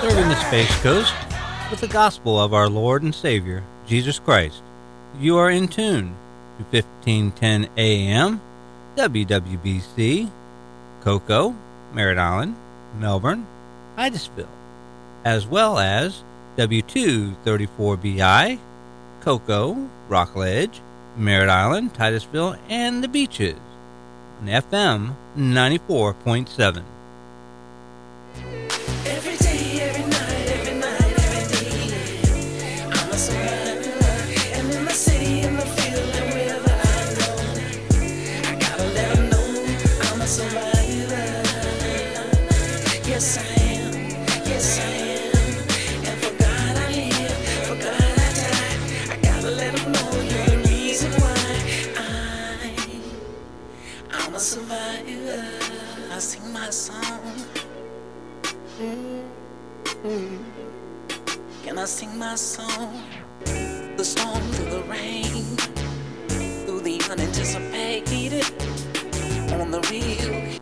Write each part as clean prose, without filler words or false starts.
serving the Space Coast with the gospel of our Lord and Savior, Jesus Christ. You are in tune to 1510 AM, WWBC, Cocoa, Merritt Island, Melbourne, Hydesville, as well as W234BI, Cocoa, Rockledge, Merritt Island, Titusville, and the Beaches on FM 94.7. Every day, every night, every day, I'm a survivor. And in the city, in the field, and wherever I go, I gotta let 'em know I'm a survivor. Yes, I am. Yes, I am. And for God I live, for God I die. I gotta let 'em know you're the reason why I'm a survivor. I sing my song. Can I sing my song? The storm through the rain, through the unanticipated, on the real.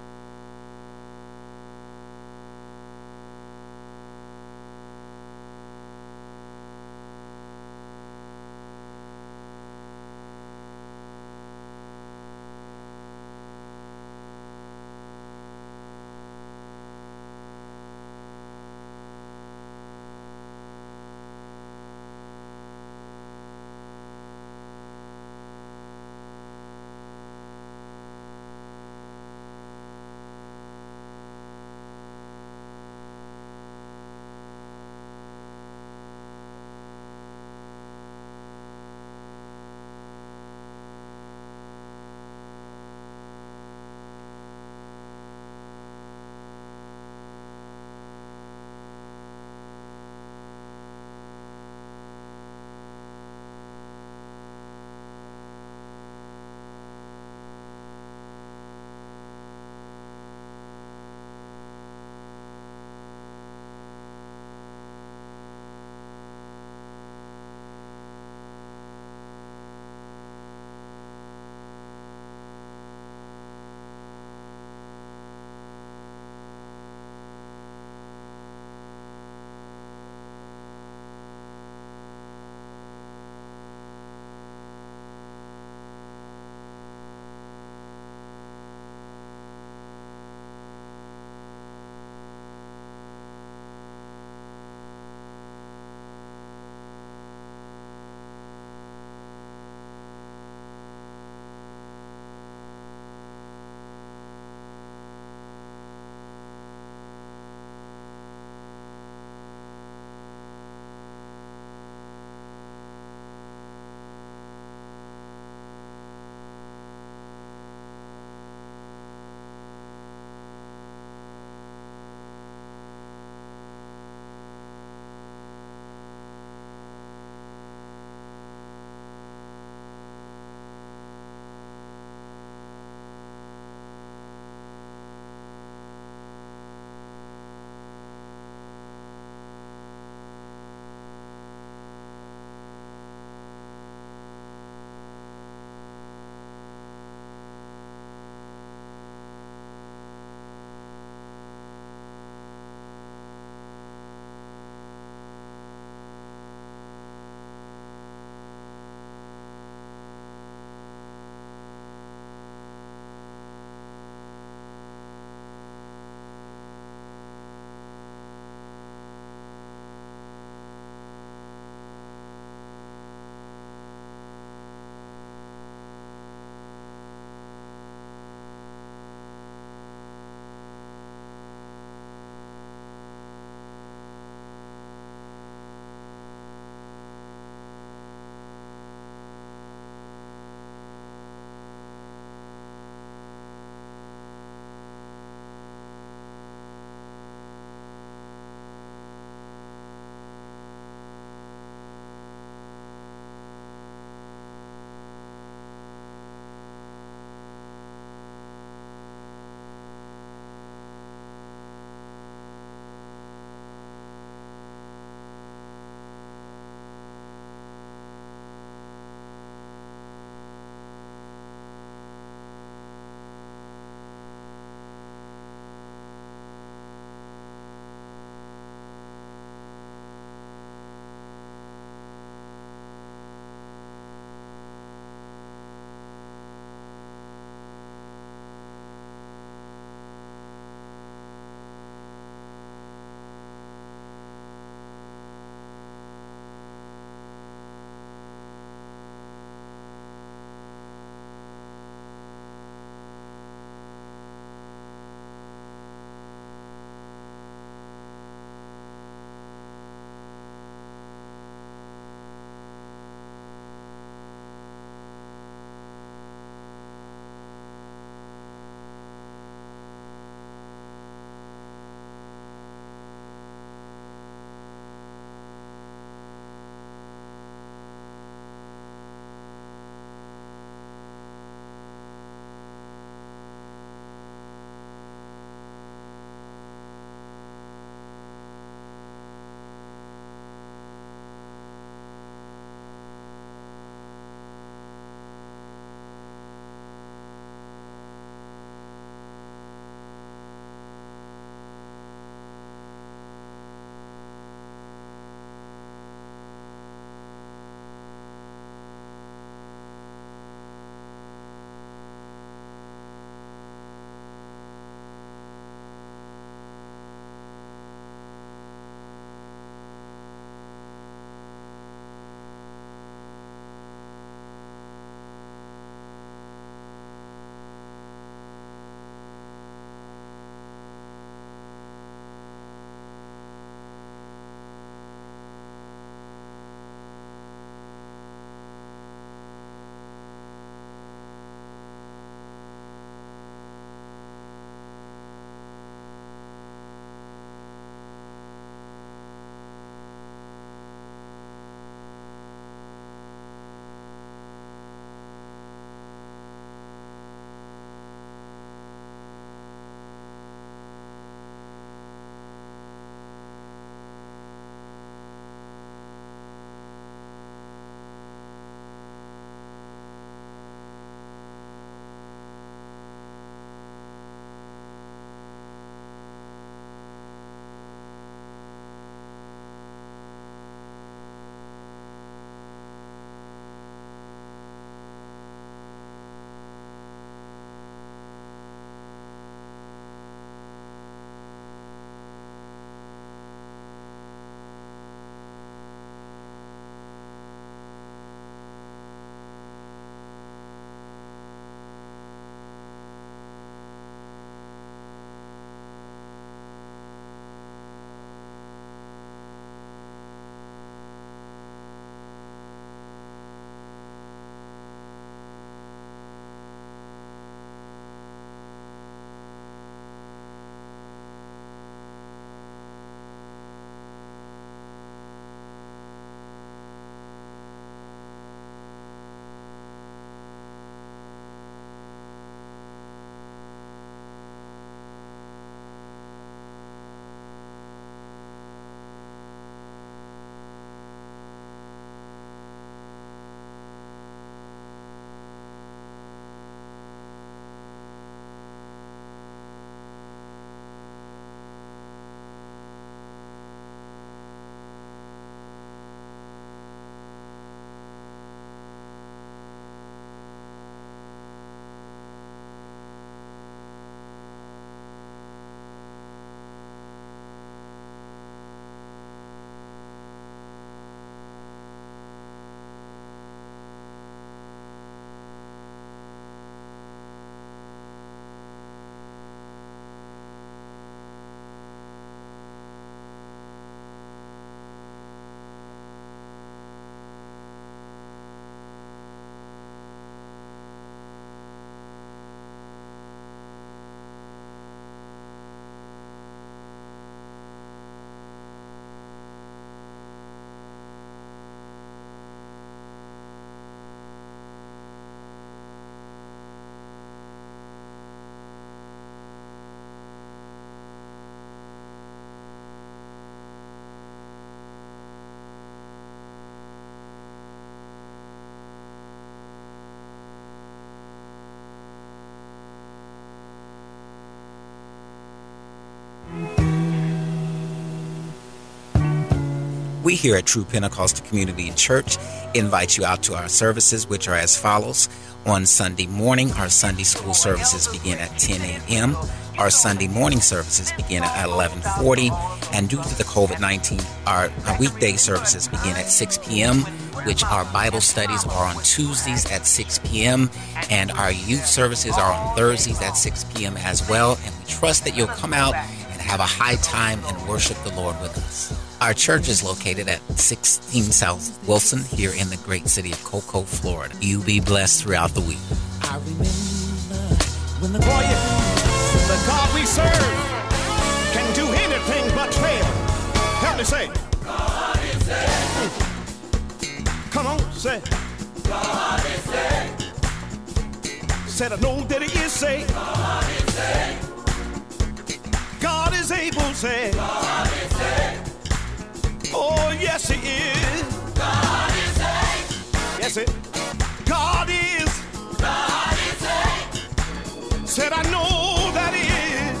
We here at True Pentecostal Community Church invite you out to our services, which are as follows. On Sunday morning, our Sunday school services begin at 10 a.m. Our Sunday morning services begin at 11:40. And due to the COVID-19, our weekday services begin at 6 p.m., which our Bible studies are on Tuesdays at 6 p.m. And our youth services are on Thursdays at 6 p.m. as well. And we trust that you'll come out and have a high time and worship the Lord with us. Our church is located at 16 South Wilson here in the great city of Cocoa, Florida. You be blessed throughout the week. I remember when the God we serve can do anything but fail. Help me say. God is able. Come on, say. God is able. Said I know that He is say. God is able. God is able, say. God is able. Oh, yes, He is. God is able. Yes, it. God is. God is able. Said I know that He is.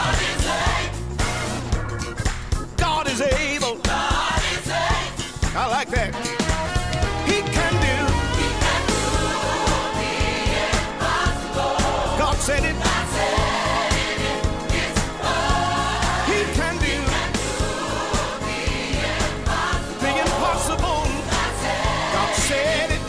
God is able. God is able. God is able. I like that. He can do. He can do the impossible. God said it. God said it. It's possible. He can do. The impossible. God said it.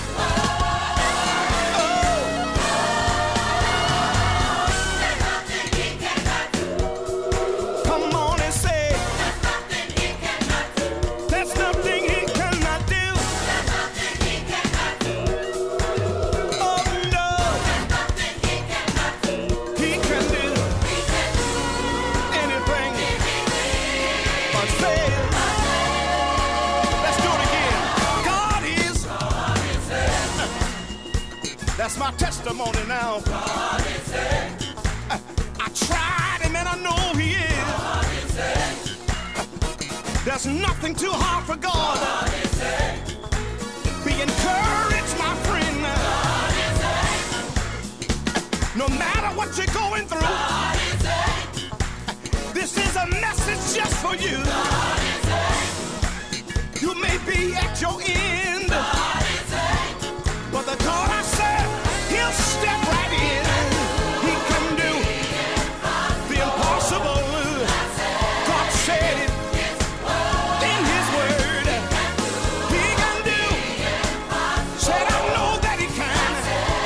That's my testimony now. God is able. I tried Him and I know He is. God is able. There's nothing too hard for God. God is able. Be encouraged, my friend. God is able. No matter what you're going through. God is able. This is a message just for you. God is able. You may be at your end. God is able. But the God I serve, He'll step right in. He can do the impossible. God said it in His word. He can do. Said I know that He can.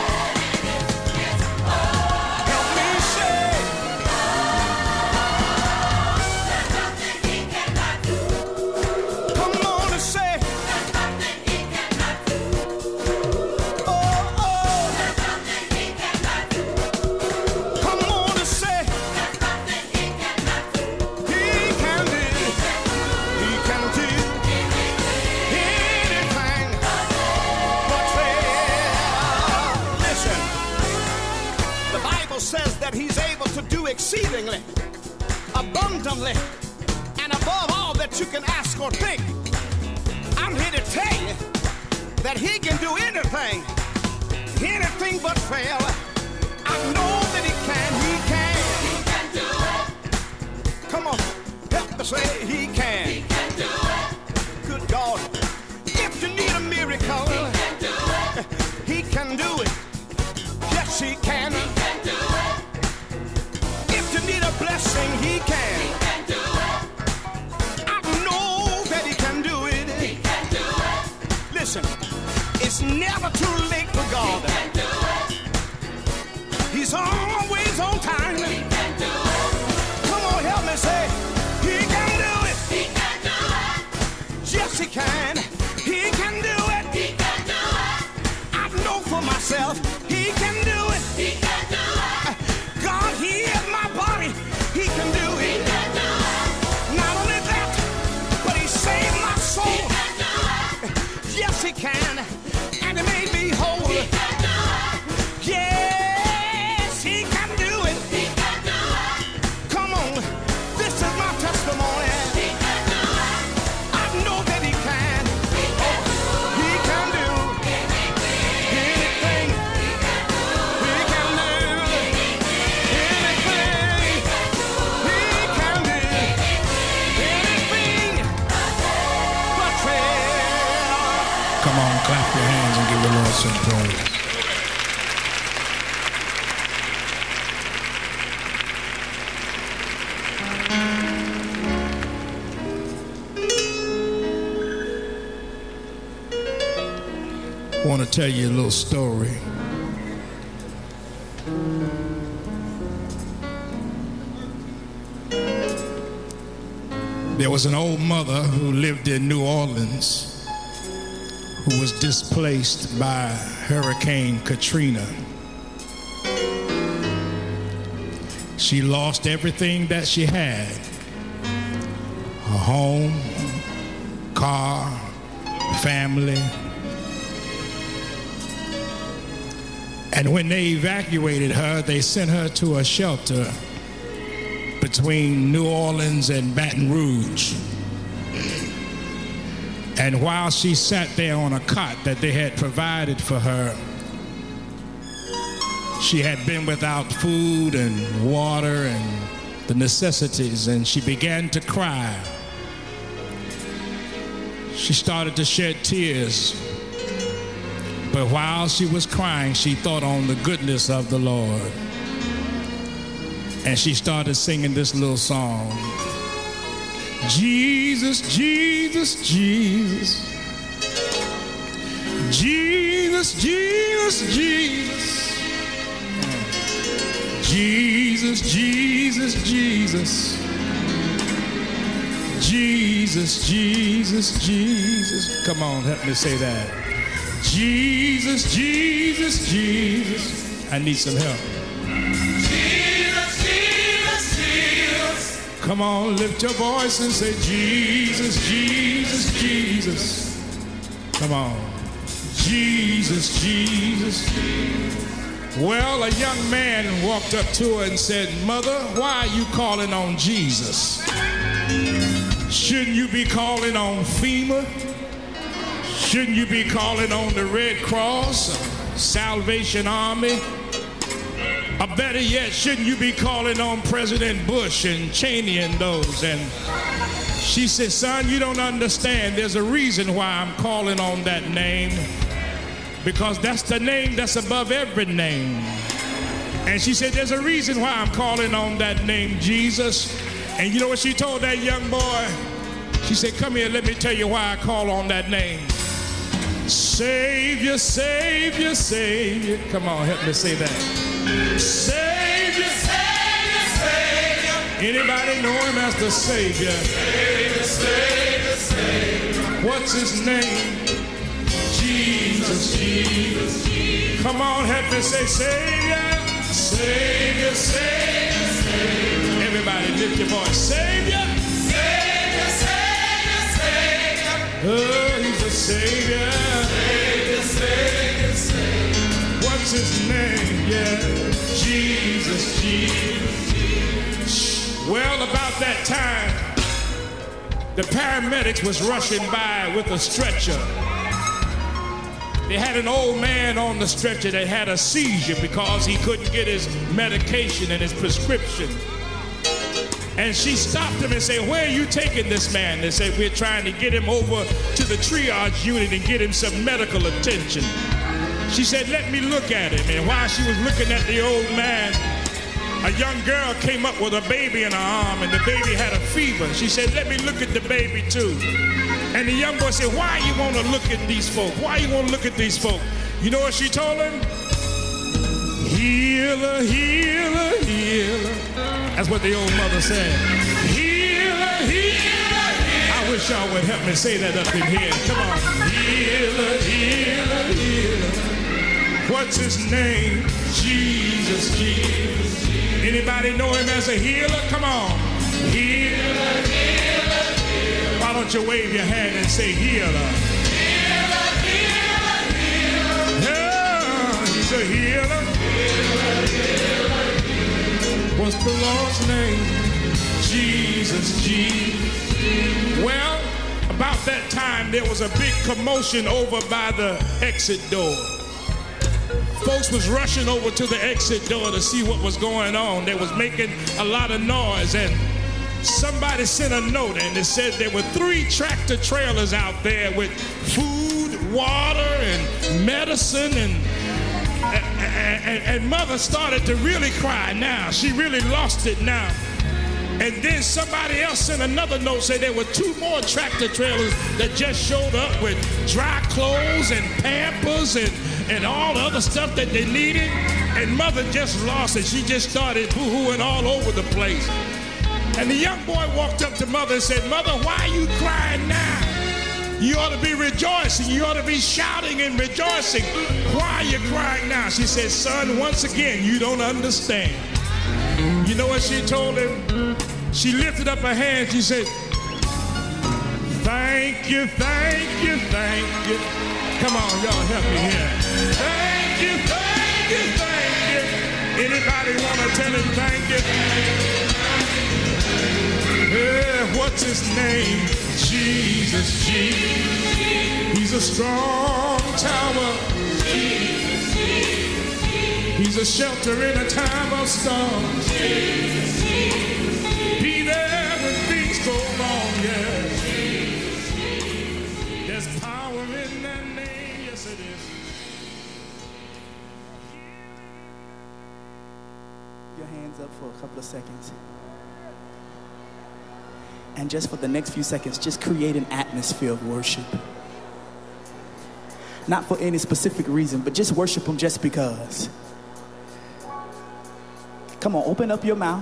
Help me say. There's nothing He cannot do. Come on and say. There's nothing He cannot do. Says that He's able to do exceedingly, abundantly, and above all that you can ask or think. I'm here to tell you that He can do anything but fail. I know that He can. He can do it. Come on, help me say He can. He can do it. Good God, if you need a miracle, He can do it. He can do it. Yes, He can. He can do it. If you need a blessing, He can. He can do it. I know that He can do it. He can do it. Listen, it's never too late for God. He can do it. He's always on time. He can do it. Come on, help me say, He can do it. He can do it. Yes, He can. He can do it. He can do it. I know for myself, He can do it. He can do it. God healed my body. He can do it. He can do it. Not only that, but He saved my soul. He can do it. Yes, He can. And He made me whole. He can do it. Yes, He can do it. some praise. I want to tell you a little story. There was an old mother who lived in New Orleans who was displaced by Hurricane Katrina. She lost everything that she had: her home, car, family. And when they evacuated her, they sent her to a shelter between New Orleans and Baton Rouge. And while she sat there on a cot that they had provided for her, she had been without food and water and the necessities, and she began to cry. She started to shed tears. But while she was crying, she thought on the goodness of the Lord. And she started singing this little song. Jesus, Jesus, Jesus. Jesus, Jesus, Jesus. Jesus, Jesus, Jesus. Jesus, Jesus, Jesus. Come on, help me say that. Jesus, Jesus, Jesus. I need some help. Jesus, Jesus, Jesus. Come on, lift your voice and say, Jesus, Jesus, Jesus. Come on. Jesus, Jesus, Jesus. Well, a young man walked up to her and said, Mother, why are you calling on Jesus? Shouldn't you be calling on FEMA? Shouldn't you be calling on the Red Cross, Salvation Army? Or better yet, shouldn't you be calling on President Bush and Cheney and those? And she said, son, you don't understand. There's a reason why I'm calling on that name. Because that's the name that's above every name. And she said, there's a reason why I'm calling on that name, Jesus. And you know what she told that young boy? She said, come here, let me tell you why I call on that name. Savior, Savior, Savior. Come on, help me say that. Savior, Savior, Savior. Anybody know him as the Savior? Savior, Savior, Savior. What's his name? Jesus, Jesus, Jesus. Come on, help me say Savior. Savior, Savior, Savior. Everybody lift your voice. Savior. Savior, Savior, Savior. Oh, he's a Savior. Savior, Savior, Savior. What's his name? Yeah. Jesus, Jesus, Jesus. Well, about that time, the paramedics was rushing by with a stretcher. They had an old man on the stretcher that had a seizure because he couldn't get his medication and his prescription. And she stopped him and said, where are you taking this man? They said, we're trying to get him over to the triage unit and get him some medical attention. She said, let me look at him. And while she was looking at the old man, a young girl came up with a baby in her arm, and the baby had a fever. She said, let me look at the baby too. And the young boy said, why you want to look at these folk? Why you want to look at these folk? You know what she told him? Healer, healer, healer. That's what the old mother said. Healer, healer, healer. I wish y'all would help me say that up in here. Come on. Healer, healer, healer. What's his name? Jesus, Jesus, Jesus. Anybody know him as a healer? Come on. Healer, healer, healer. Why don't you wave your hand and say healer? Healer, healer, healer. Yeah, he's a healer. Healer, healer, healer. What's the Lord's name? Jesus, Jesus, Jesus. Well, about that time, there was a big commotion over by the exit door. Folks was rushing over to the exit door to see what was going on. They was making a lot of noise, and somebody sent a note, and it said there were 3 tractor trailers out there with food, water and medicine, and mother started to really cry now. She really lost it now. And then somebody else sent another note saying there were 2 more tractor trailers that just showed up with dry clothes and Pampers and all the other stuff that they needed. And mother just lost it. She just started boo-hooing all over the place. And the young boy walked up to mother and said, "Mother, why are you crying now? You ought to be rejoicing. You ought to be shouting and rejoicing. Why are you crying now?" She said, "Son, once again, you don't understand." You know what she told him? She lifted up her hands. She said, "Thank you, thank you, thank you." Come on, y'all, help me here. Thank you, thank you, thank you. Anybody want to tell him thank you? Yeah, what's his name? Jesus, Jesus. He's a strong tower. Jesus, Jesus. He's a shelter in a time of storm. Jesus, Jesus. Be there when things go wrong, yeah. Jesus, Jesus. There's power in that name, yes it is. Your hands up for a couple of seconds. And just for the next few seconds, just create an atmosphere of worship. Not for any specific reason, but just worship him just because. Come on, open up your mouth.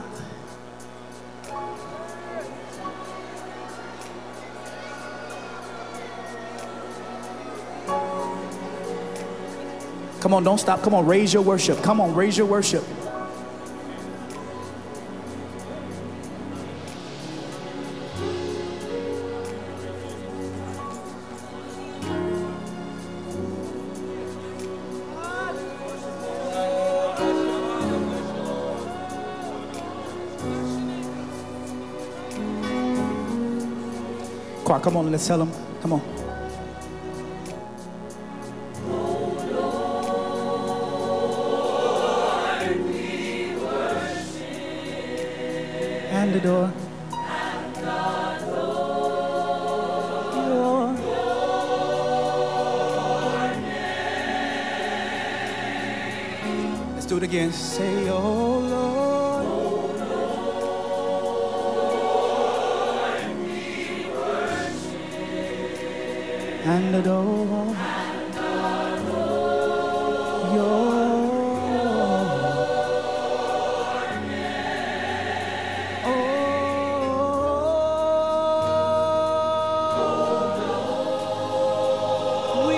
Come on, don't stop. Come on, raise your worship. Come on, raise your worship. Choir, come on, let's tell them. Come on. And the door. Let's do it again. Say, "Oh Lord." And adore your name. Oh, we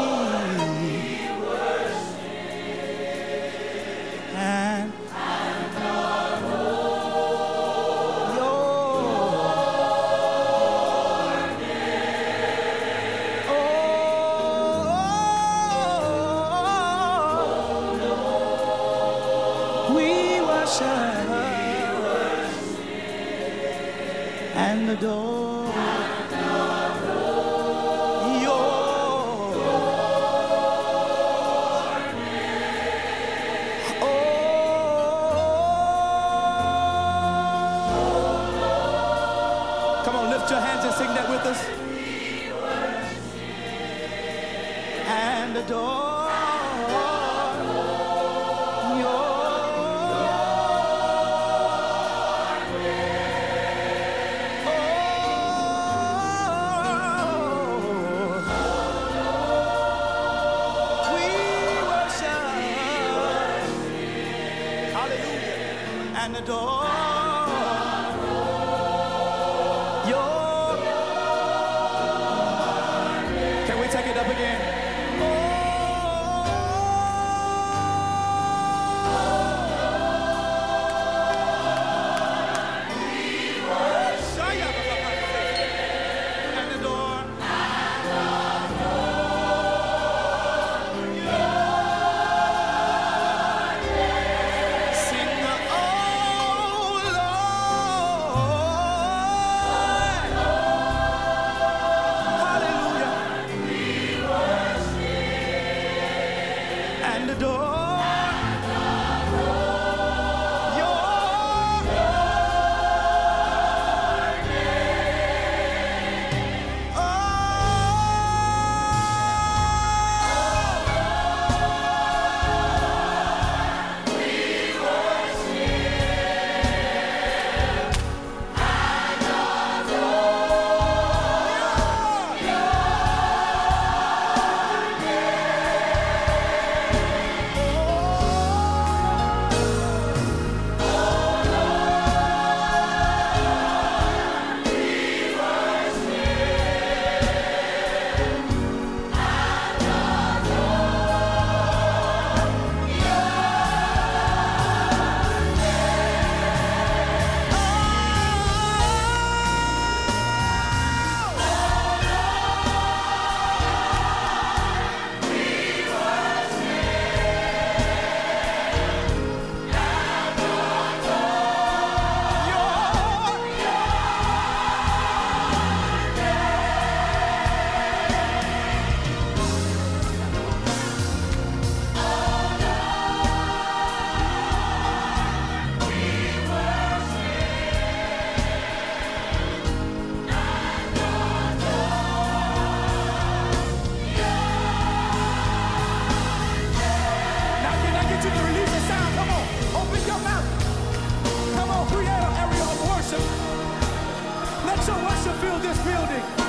worship and and adore your name. Oh, come on, lift your hands and sing that with us. And adore. And adore your. Can we take it up again? And adore. Sing the oh Lord. fill this building.